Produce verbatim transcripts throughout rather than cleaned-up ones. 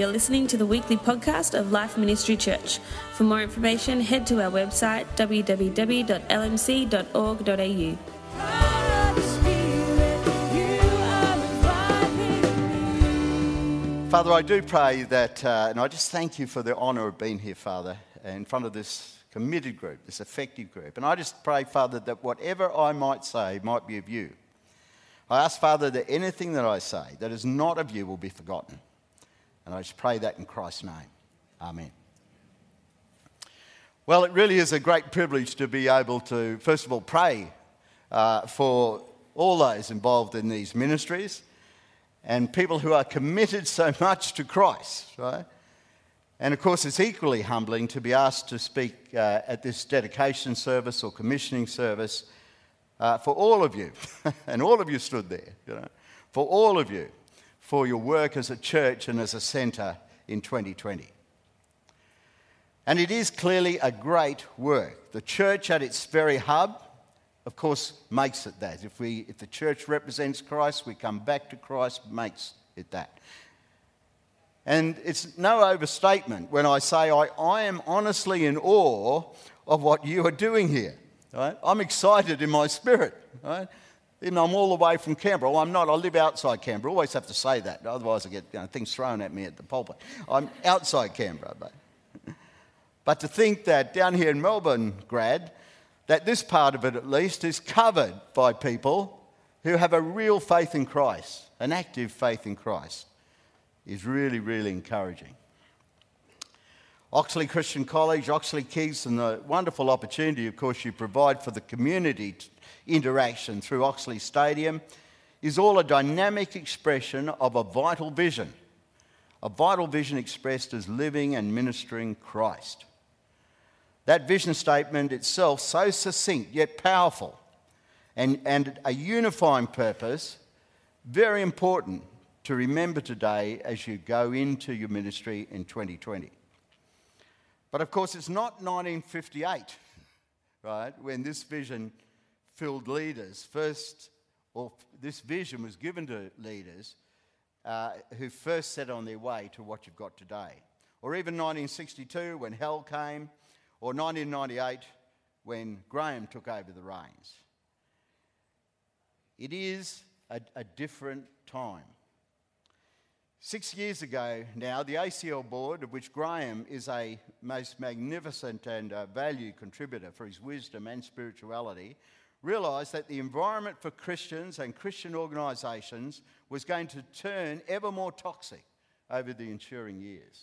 You're listening to the weekly podcast of Life Ministry Church. For more information, head to our website w w w dot l m c dot org dot a u. Father, I do pray that, uh, and I just thank you for the honour of being here, Father, in front of this committed group, this effective group. And I just pray, Father, that whatever I might say might be of you. I ask, Father, that anything that I say that is not of you will be forgotten. And I just pray that in Christ's name. Amen. Well, it really is a great privilege to be able to, first of all, pray uh, for all those involved in these ministries and people who are committed so much to Christ, right? And of course, it's equally humbling to be asked to speak uh, at this dedication service or commissioning service uh, for all of you, and all of you stood there, you know, for all of you, for your work as a church and as a centre in twenty twenty. And it is clearly a great work. The church at its very hub, of course, makes it that. If we, if the church represents Christ, we come back to Christ, makes it that. And it's no overstatement when I say I, I am honestly in awe of what you are doing here. Right? I'm excited in my spirit. Right? Even though I'm all the way from Canberra. Well, I'm not. I live outside Canberra. I always have to say that. Otherwise I get you know, things thrown at me at the pulpit. I'm outside Canberra. But, but to think that down here in Melbourne, Grad, that this part of it at least is covered by people who have a real faith in Christ, an active faith in Christ, is really, really encouraging. Oxley Christian College, Oxley Keys, and the wonderful opportunity, of course, you provide for the community interaction through Oxley Stadium is all a dynamic expression of a vital vision, a vital vision expressed as living and ministering Christ. That vision statement itself, so succinct yet powerful, and, and a unifying purpose, very important to remember today as you go into your ministry in twenty twenty. But of course, it's not nineteen fifty-eight, right, when this vision filled leaders. First, or this vision was given to leaders uh, who first set on their way to what you've got today. Or even nineteen sixty-two when Hell came, or nineteen ninety-eight when Graham took over the reins. It is a, a different time. Six years ago now, the A C L board, of which Graham is a most magnificent and uh, valued contributor for his wisdom and spirituality, realised that the environment for Christians and Christian organisations was going to turn ever more toxic over the ensuing years.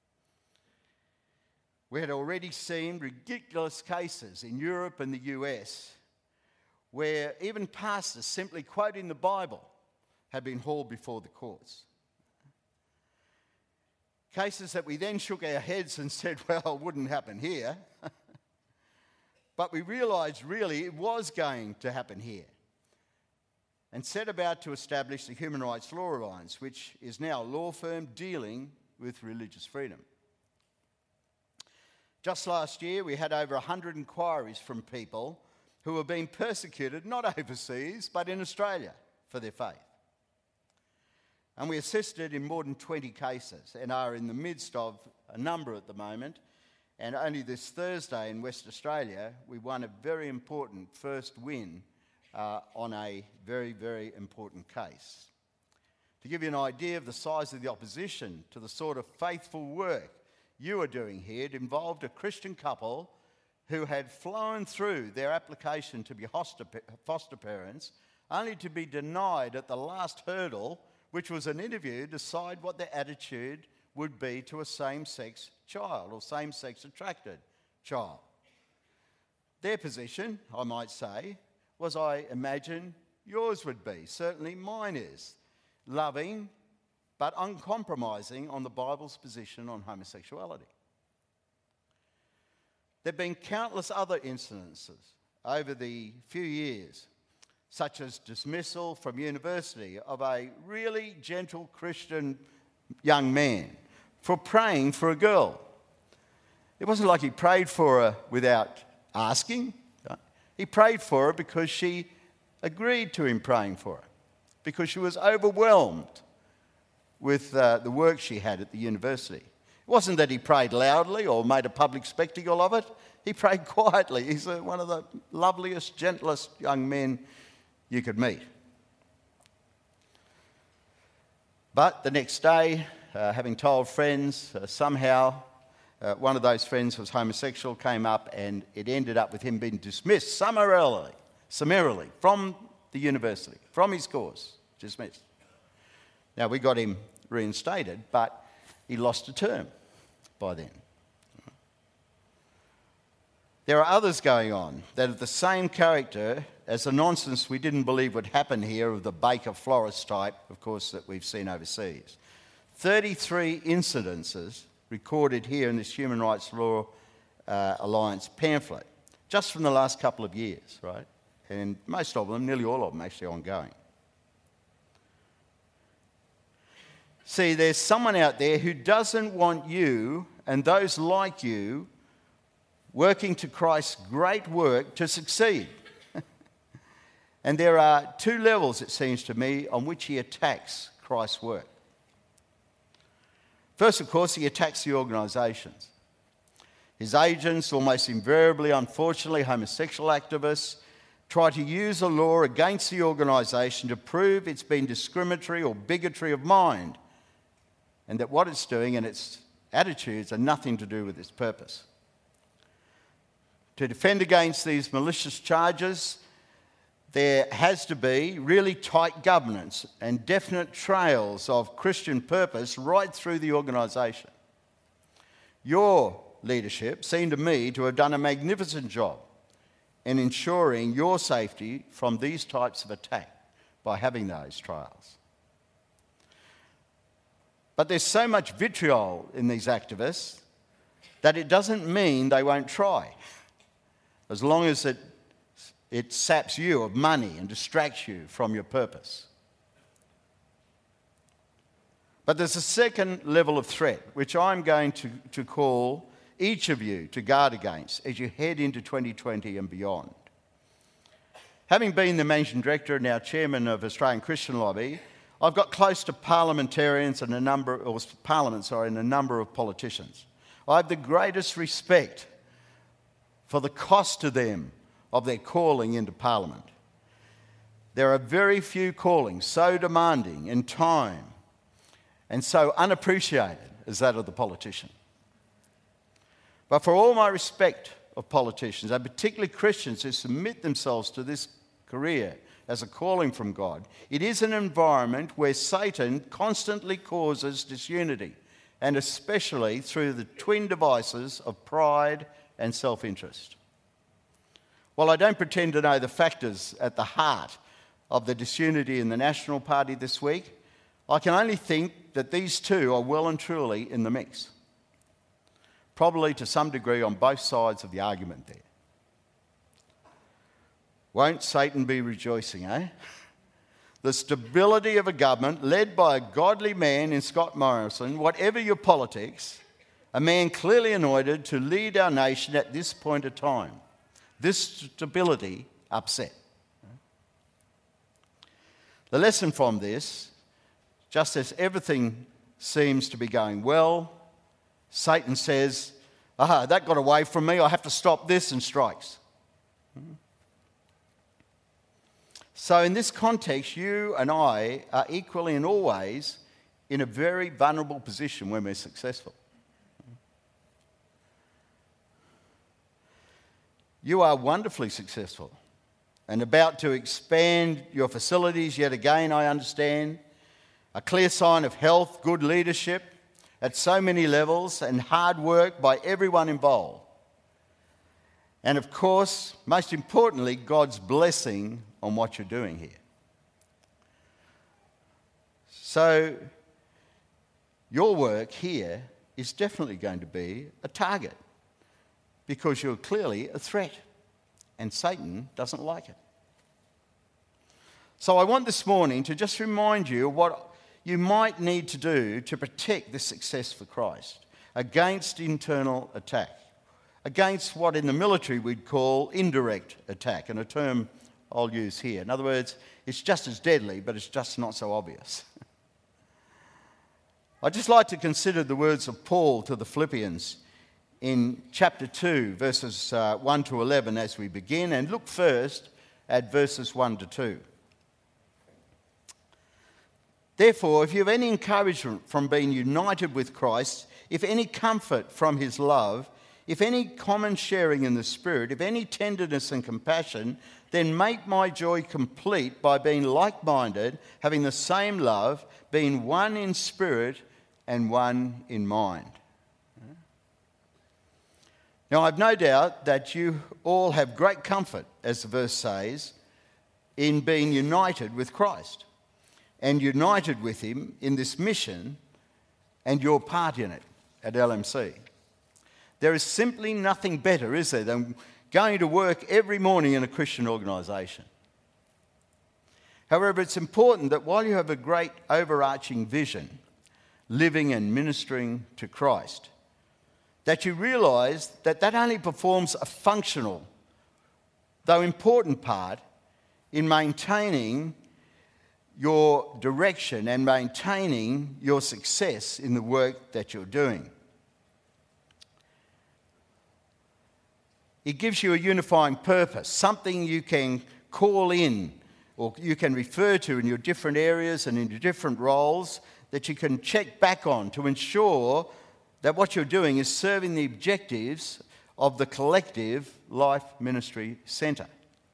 We had already seen ridiculous cases in Europe and the U S where even pastors simply quoting the Bible had been hauled before the courts. Cases that we then shook our heads and said, well, it wouldn't happen here. But we realised really it was going to happen here. And set about to establish the Human Rights Law Alliance, which is now a law firm dealing with religious freedom. Just last year, we had over one hundred inquiries from people who were being persecuted, not overseas, but in Australia for their faith. And we assisted in more than twenty cases and are in the midst of a number at the moment. And only this Thursday in West Australia, we won a very important first win uh, on a very, very important case. To give you an idea of the size of the opposition to the sort of faithful work you are doing here, it involved a Christian couple who had flown through their application to be foster parents, only to be denied at the last hurdle, which was an interview to decide what their attitude would be to a same-sex child or same-sex attracted child. Their position, I might say, was I imagine yours would be. Certainly mine is. Loving but uncompromising on the Bible's position on homosexuality. There have been countless other incidences over the few years, such as dismissal from university of a really gentle Christian young man for praying for a girl. It wasn't like he prayed for her without asking. He prayed for her because she agreed to him praying for her, because she was overwhelmed with uh, the work she had at the university. It wasn't that he prayed loudly or made a public spectacle of it. He prayed quietly. He's uh, one of the loveliest, gentlest young men you could meet. But the next day, uh, having told friends, uh, somehow uh, one of those friends was homosexual, came up, and it ended up with him being dismissed summarily, summarily from the university, from his course, dismissed. Now, we got him reinstated, but he lost a term by then. There are others going on that have the same character as the nonsense we didn't believe would happen here of the Baker florist type, of course, that we've seen overseas. thirty-three incidences recorded here in this Human Rights Law uh, Alliance pamphlet, just from the last couple of years, right? And most of them, nearly all of them, actually ongoing. See, there's someone out there who doesn't want you and those like you working to Christ's great work to succeed. And there are two levels, it seems to me, on which he attacks Christ's work. First, of course, he attacks the organisations. His agents, almost invariably, unfortunately, homosexual activists, try to use a law against the organisation to prove it's been discriminatory or bigotry of mind, and that what it's doing and its attitudes are nothing to do with its purpose. To defend against these malicious charges, there has to be really tight governance and definite trails of Christian purpose right through the organisation. Your leadership seemed to me to have done a magnificent job in ensuring your safety from these types of attack by having those trials. But there's so much vitriol in these activists that it doesn't mean they won't try, as long as it, it saps you of money and distracts you from your purpose. But there's a second level of threat, which I'm going to, to call each of you to guard against as you head into twenty twenty and beyond. Having been the Managing Director and now Chairman of Australian Christian Lobby, I've got close to parliamentarians and a number, or parliament, sorry, and a number of politicians. I have the greatest respect for the cost to them of their calling into Parliament. There are very few callings so demanding in time and so unappreciated as that of the politician. But for all my respect of politicians, and particularly Christians who submit themselves to this career as a calling from God, it is an environment where Satan constantly causes disunity, and especially through the twin devices of pride and self-interest. While I don't pretend to know the factors at the heart of the disunity in the National Party this week, I can only think that these two are well and truly in the mix. Probably to some degree on both sides of the argument there. Won't Satan be rejoicing, eh? The stability of a government led by a godly man in Scott Morrison, whatever your politics, a man clearly anointed to lead our nation at this point of time. This stability upset. The lesson from this, just as everything seems to be going well, Satan says, aha, that got away from me, I have to stop this, and strikes. So in this context, you and I are equally and always in a very vulnerable position when we're successful. You are wonderfully successful and about to expand your facilities yet again, I understand. A clear sign of health, good leadership at so many levels, and hard work by everyone involved. And of course, most importantly, God's blessing on what you're doing here. So, your work here is definitely going to be a target because you're clearly a threat, and Satan doesn't like it. So I want this morning to just remind you of what you might need to do to protect this success for Christ against internal attack, against what in the military we'd call indirect attack, and a term I'll use here. In other words, it's just as deadly, but it's just not so obvious. I'd just like to consider the words of Paul to the Philippians in chapter two, verses uh, one to eleven as we begin, and look first at verses one to two. Therefore, if you have any encouragement from being united with Christ, if any comfort from his love, if any common sharing in the Spirit, if any tenderness and compassion, then make my joy complete by being like-minded, having the same love, being one in spirit and one in mind. Now, I've no doubt that you all have great comfort, as the verse says, in being united with Christ and united with him in this mission and your part in it at L M C. There is simply nothing better, is there, than going to work every morning in a Christian organisation. However, it's important that while you have a great overarching vision, living and ministering to Christ, that you realise that that only performs a functional, though important part in maintaining your direction and maintaining your success in the work that you're doing. It gives you a unifying purpose, something you can call in or you can refer to in your different areas and in your different roles that you can check back on to ensure that what you're doing is serving the objectives of the collective Life Ministry Centre.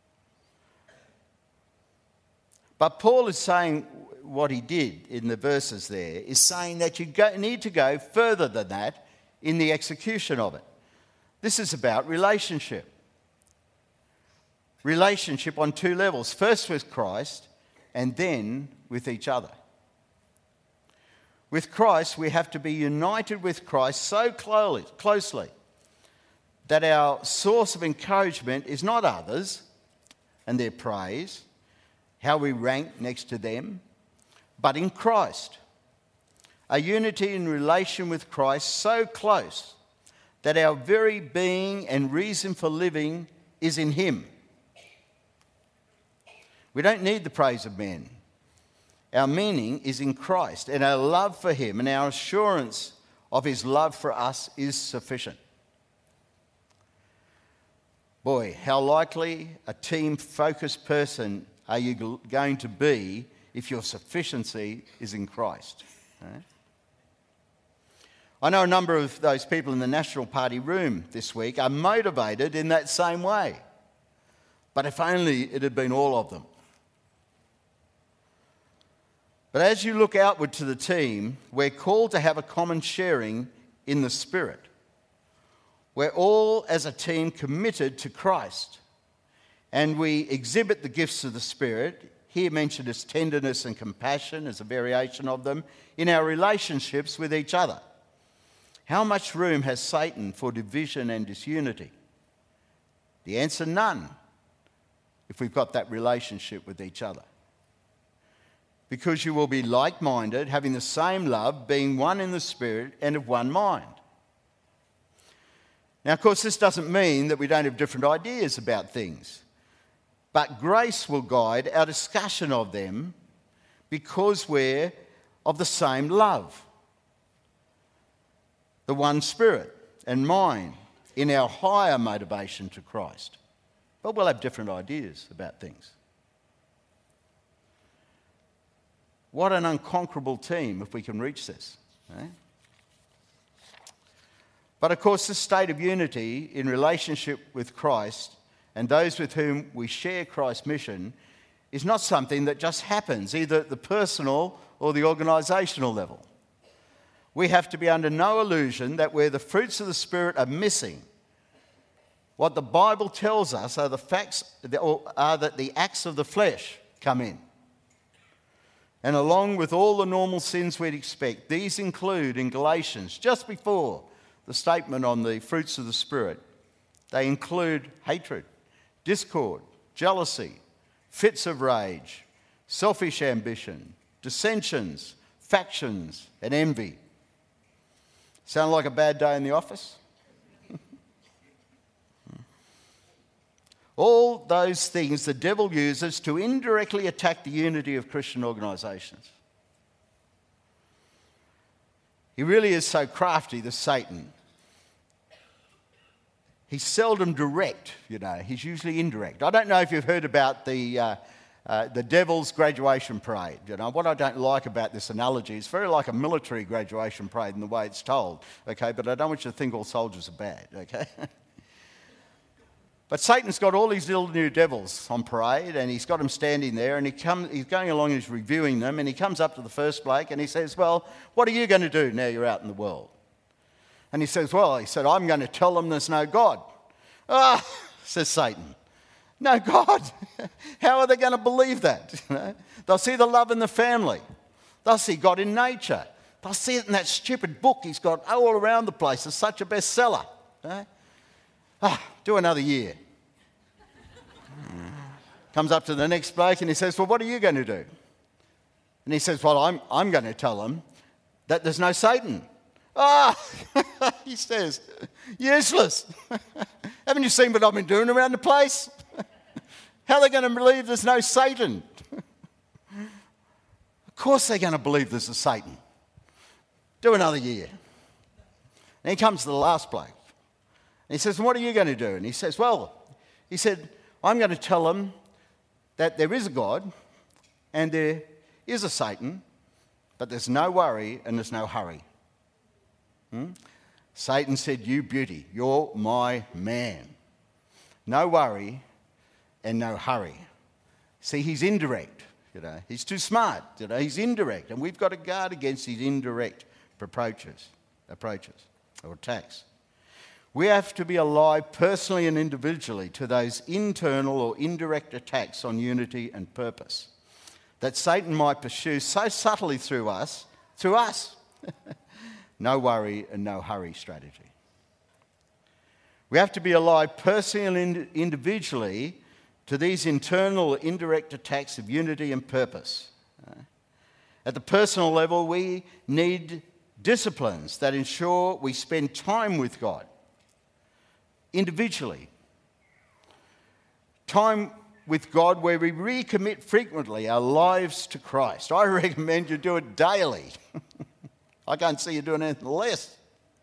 But Paul is saying what he did in the verses there, is saying that you go, need to go further than that in the execution of it. This is about relationship. Relationship on two levels. First with Christ and then with each other. With Christ, we have to be united with Christ so closely that our source of encouragement is not others and their praise, how we rank next to them, but in Christ. A unity in relation with Christ so close that our very being and reason for living is in him. We don't need the praise of men. Our meaning is in Christ, and our love for him and our assurance of his love for us is sufficient. Boy, how likely a team-focused person are you going to be if your sufficiency is in Christ? Right? I know a number of those people in the National Party room this week are motivated in that same way. But if only it had been all of them. But as you look outward to the team, we're called to have a common sharing in the Spirit. We're all, as a team, committed to Christ. And we exhibit the gifts of the Spirit, here mentioned as tenderness and compassion, as a variation of them, in our relationships with each other. How much room has Satan for division and disunity? The answer, none, if we've got that relationship with each other. Because you will be like-minded, having the same love, being one in the Spirit and of one mind. Now, of course, this doesn't mean that we don't have different ideas about things, but grace will guide our discussion of them because we're of the same love, the one Spirit and mind in our higher motivation to Christ. But we'll have different ideas about things. What an unconquerable team if we can reach this. Eh? But of course, this state of unity in relationship with Christ and those with whom we share Christ's mission is not something that just happens either at the personal or the organisational level. We have to be under no illusion that where the fruits of the Spirit are missing, what the Bible tells us are the facts are that the acts of the flesh come in. And along with all the normal sins we'd expect, these include in Galatians, just before the statement on the fruits of the Spirit, they include hatred, discord, jealousy, fits of rage, selfish ambition, dissensions, factions, and envy. Sound like a bad day in the office? All those things the devil uses to indirectly attack the unity of Christian organisations. He really is so crafty, this Satan. He's seldom direct, you know. He's usually indirect. I don't know if you've heard about the uh, uh, the devil's graduation parade. You know, what I don't like about this analogy, it's very like a military graduation parade in the way it's told, okay? But I don't want you to think all soldiers are bad, okay? But Satan's got all these little new devils on parade, and he's got them standing there, and he come, he's going along and he's reviewing them, and he comes up to the first bloke and he says, well, what are you going to do now you're out in the world? And he says, well, he said, I'm going to tell them there's no God. Ah, says Satan, no God? How are they going to believe that? You know? They'll see the love in the family. They'll see God in nature. They'll see it in that stupid book he's got all around the place. It's such a bestseller. You know? Ah, do another year. Comes up to the next bloke and he says, well, what are you going to do? And he says, well, I'm, I'm going to tell them that there's no Satan. Ah, he says, useless. Haven't you seen what I've been doing around the place? How are they going to believe there's no Satan? Of course they're going to believe there's a Satan. Do another year. And he comes to the last bloke. And he says, what are you going to do? And he says, well, he said, I'm going to tell them that there is a God and there is a Satan, but there's no worry and there's no hurry. Hmm? Satan said, you beauty, you're my man. No worry and no hurry. See, he's indirect, you know. He's too smart, you know. He's indirect, and we've got to guard against these indirect approaches, approaches or attacks. We have to be alive personally and individually to those internal or indirect attacks on unity and purpose that Satan might pursue so subtly through us, through us. No worry and no hurry strategy. We have to be alive personally and individually to these internal or indirect attacks of unity and purpose. At the personal level, we need disciplines that ensure we spend time with God. Individually, time with God where we recommit frequently our lives to Christ. I recommend you do it daily. I can't see you doing anything less.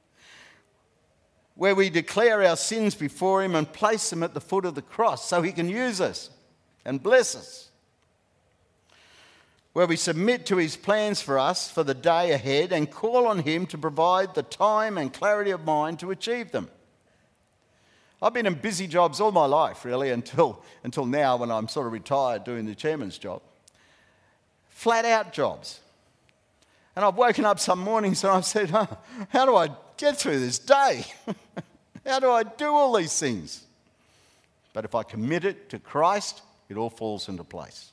Where we declare our sins before Him and place them at the foot of the cross so He can use us and bless us. Where we submit to His plans for us for the day ahead and call on Him to provide the time and clarity of mind to achieve them. I've been in busy jobs all my life, really, until, until now when I'm sort of retired doing the chairman's job. Flat out jobs. And I've woken up some mornings and I've said, huh, how do I get through this day? How do I do all these things? But if I commit it to Christ, it all falls into place.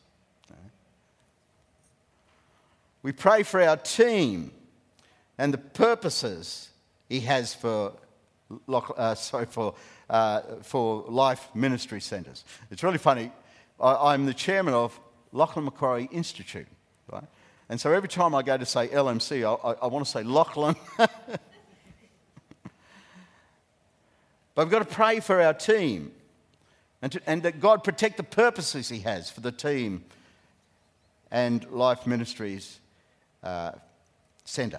We pray for our team and the purposes He has for, uh, sorry, for Uh, for Life Ministry Centres. It's really funny. I, I'm the chairman of Lachlan Macquarie Institute, right? And so every time I go to say L M C, I, I, I want to say Lachlan. But we've got to pray for our team and, to, and that God protect the purposes He has for the team and Life Ministries uh, Centre.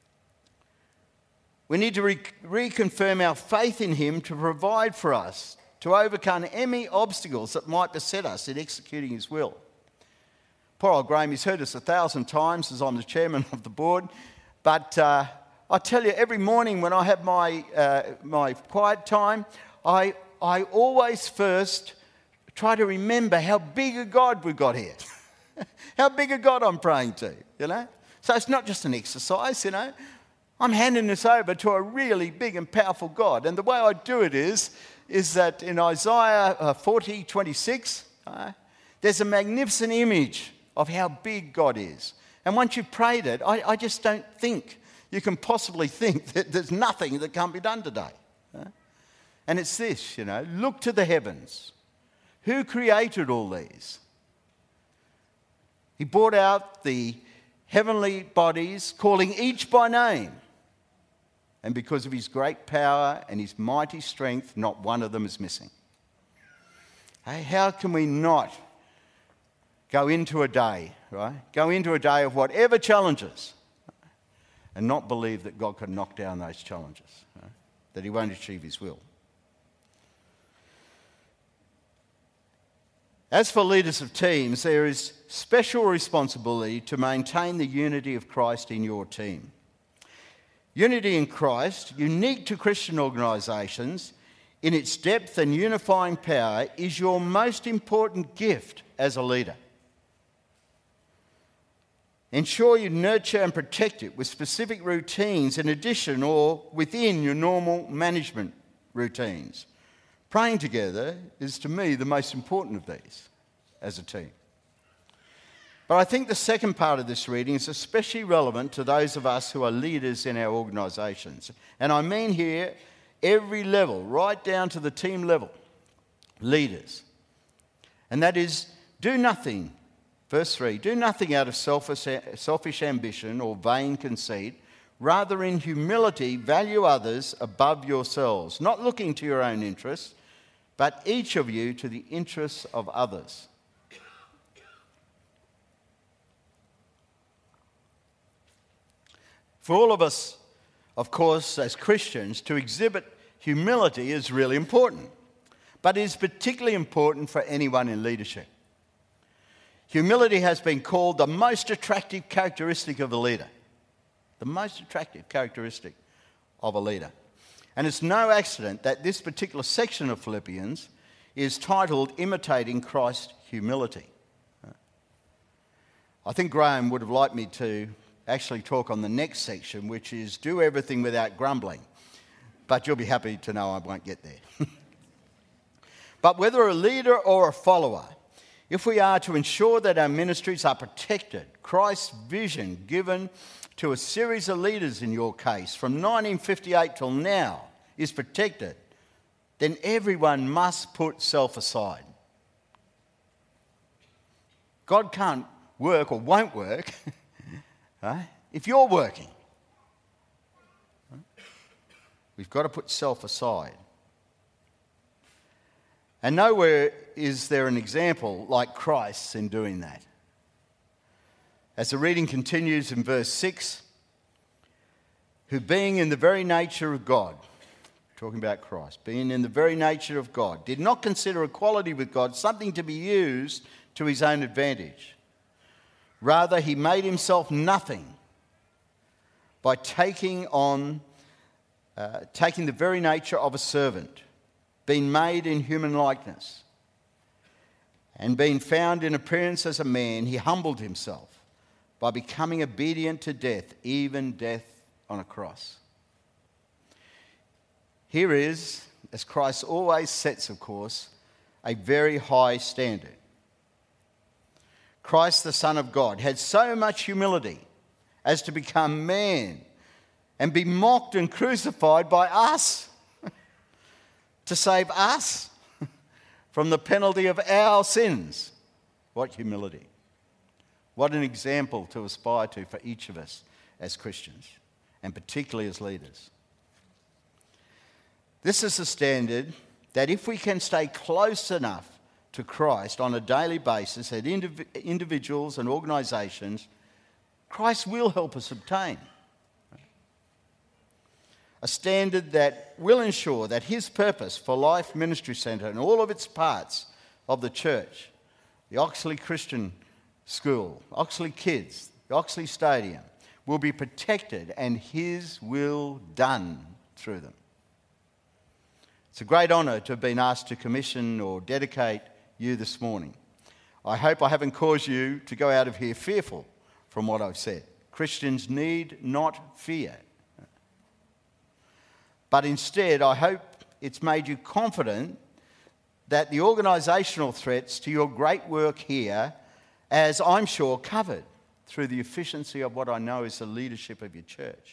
We need to re- reconfirm our faith in Him to provide for us, to overcome any obstacles that might beset us in executing His will. Poor old Graham, he's heard us a thousand times as I'm the chairman of the board, but uh, I tell you, every morning when I have my uh, my quiet time, I I always first try to remember how big a God we've got here. How big a God I'm praying to, you know? So it's not just an exercise, you know. I'm handing this over to a really big and powerful God. And the way I do it is, is that in Isaiah forty twenty-six, uh, there's a magnificent image of how big God is. And once you've prayed it, I, I just don't think you can possibly think that there's nothing that can't be done today. Uh, and it's this, you know, look to the heavens. Who created all these? He brought out the heavenly bodies, calling each by name. And because of His great power and His mighty strength, not one of them is missing. Hey, how can we not go into a day, right? Go into a day of whatever challenges and not believe that God can knock down those challenges, you know, that he won't achieve his will. As for leaders of teams, there is special responsibility to maintain the unity of Christ in your team. Unity in Christ, unique to Christian organisations, in its depth and unifying power, is your most important gift as a leader. Ensure you nurture and protect it with specific routines in addition or within your normal management routines. Praying together is, to me, the most important of these as a team. But I think the second part of this reading is especially relevant to those of us who are leaders in our organisations. And I mean here every level, right down to the team level, leaders. And that is, do nothing, verse three, do nothing out of selfish, selfish ambition or vain conceit. Rather, in humility, value others above yourselves, not looking to your own interests, but each of you to the interests of others. For all of us, of course, as Christians, to exhibit humility is really important, but it is particularly important for anyone in leadership. Humility has been called the most attractive characteristic of a leader. The most attractive characteristic of a leader. And it's no accident that this particular section of Philippians is titled Imitating Christ's Humility. I think Graham would have liked me to actually talk on the next section, which is do everything without grumbling. But you'll be happy to know I won't get there. But whether a leader or a follower, if we are to ensure that our ministries are protected, Christ's vision given to a series of leaders in your case from nineteen fifty-eight till now is protected, then everyone must put self aside. God can't work or won't work right, if you're working. We've got to put self aside. And nowhere is there an example like Christ's in doing that. As the reading continues in verse six, who being in the very nature of God, talking about Christ, being in the very nature of God, did not consider equality with God something to be used to his own advantage. Rather, he made himself nothing by taking on, uh, taking the very nature of a servant, being made in human likeness, and being found in appearance as a man, he humbled himself by becoming obedient to death, even death on a cross. Here is, as Christ always sets, of course, a very high standard. Christ, the Son of God, had so much humility as to become man and be mocked and crucified by us to save us from the penalty of our sins. What humility. What an example to aspire to for each of us as Christians, and particularly as leaders. This is a standard that if we can stay close enough to Christ on a daily basis at indiv- individuals and organisations, Christ will help us obtain. A standard that will ensure that his purpose for Life Ministry Centre and all of its parts of the church, the Oxley Christian School, Oxley Kids, the Oxley Stadium, will be protected and his will done through them. It's a great honour to have been asked to commission or dedicate you this morning. I hope I haven't caused you to go out of here fearful from what I've said. Christians need not fear. But instead, I hope it's made you confident that the organisational threats to your great work here, as I'm sure covered through the efficiency of what I know is the leadership of your church.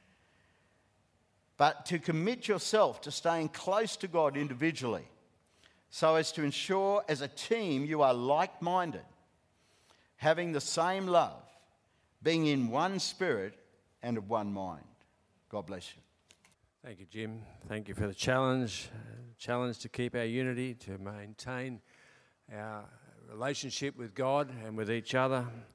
But to commit yourself to staying close to God individually, so as to ensure as a team you are like-minded, having the same love, being in one spirit and of one mind. God bless you. Thank you, Jim. Thank you for the challenge, uh, challenge to keep our unity, to maintain our relationship with God and with each other.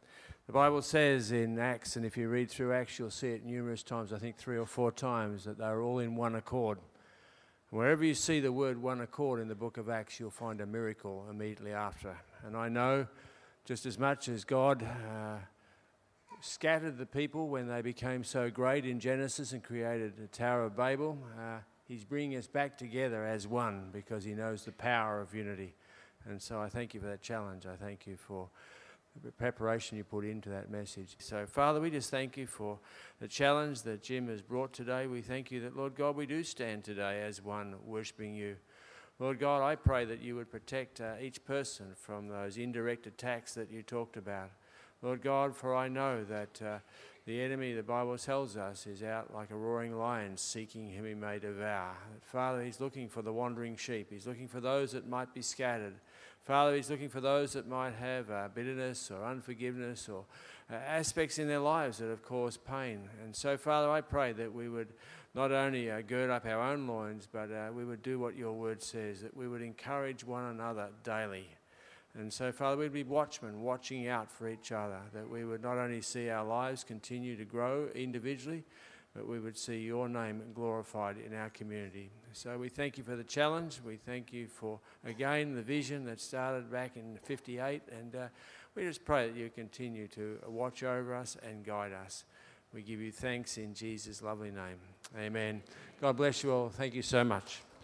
The Bible says in Acts, and if you read through Acts, you'll see it numerous times, I think three or four times, that they're all in one accord. Wherever you see the word one accord in the book of Acts, you'll find a miracle immediately after. And I know just as much as God uh, scattered the people when they became so great in Genesis and created the Tower of Babel, uh, he's bringing us back together as one because he knows the power of unity. And so I thank you for that challenge. I thank you for the preparation you put into that message. So, Father, we just thank you for the challenge that Jim has brought today. We thank you that, Lord God, we do stand today as one worshipping you. Lord God, I pray that you would protect uh, each person from those indirect attacks that you talked about. Lord God, for I know that uh, the enemy, the Bible tells us, is out like a roaring lion seeking whom he may devour. Father, he's looking for the wandering sheep. He's looking for those that might be scattered. Father, he's looking for those that might have uh, bitterness or unforgiveness or uh, aspects in their lives that have caused pain. And so, Father, I pray that we would not only uh, gird up our own loins, but uh, we would do what your word says, that we would encourage one another daily. And so, Father, we'd be watchmen, watching out for each other, that we would not only see our lives continue to grow individually, but we would see your name glorified in our community. So we thank you for the challenge. We thank you for, again, the vision that started back in fifty-eight. And uh, we just pray that you continue to watch over us and guide us. We give you thanks in Jesus' lovely name. Amen. God bless you all. Thank you so much.